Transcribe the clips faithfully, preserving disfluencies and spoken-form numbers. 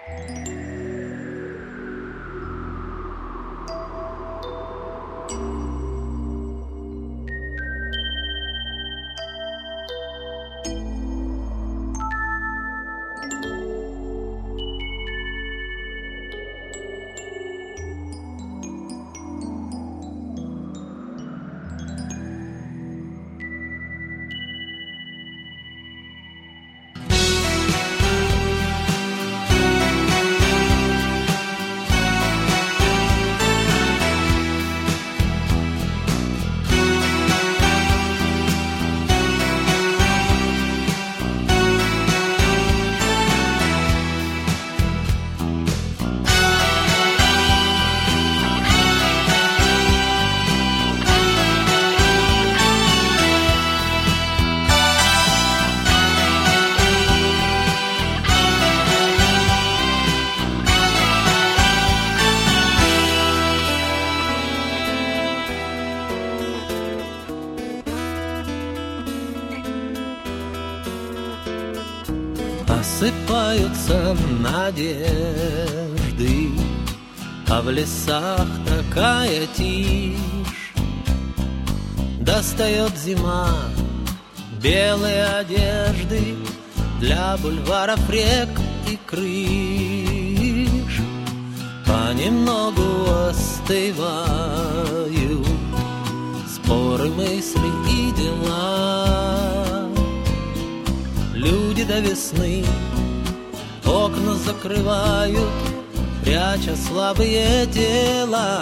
Осыпаются надежды, а в лесах такая тишь. Достает зима белые одежды для бульваров, рек и крыш. Понемногу остывают споры, мысли и дела. Люди до весны окна закрывают, пряча слабые дела.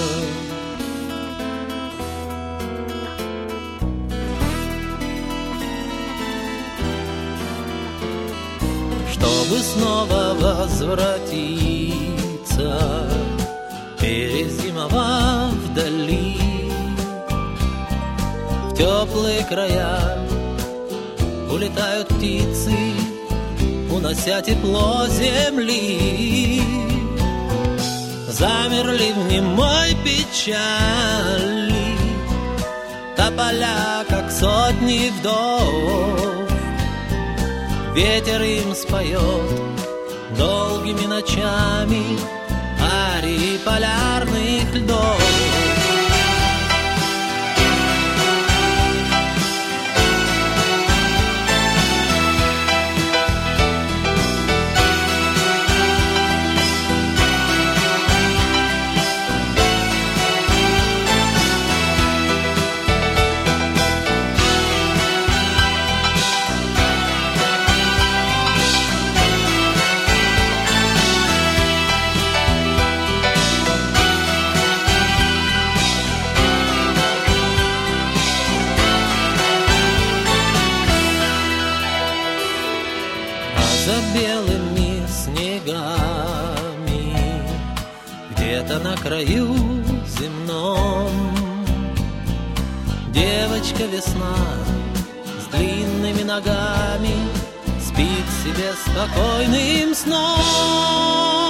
Чтобы снова возвратиться, перезимовав вдали, в теплые края улетают птицы, унося тепло земли. Замерли в немой печали тополя, как сотни вдов. Ветер им споет долгими ночами арии полярных льдов. За белыми снегами где-то на краю земном девочка весна с длинными ногами спит себе спокойным сном.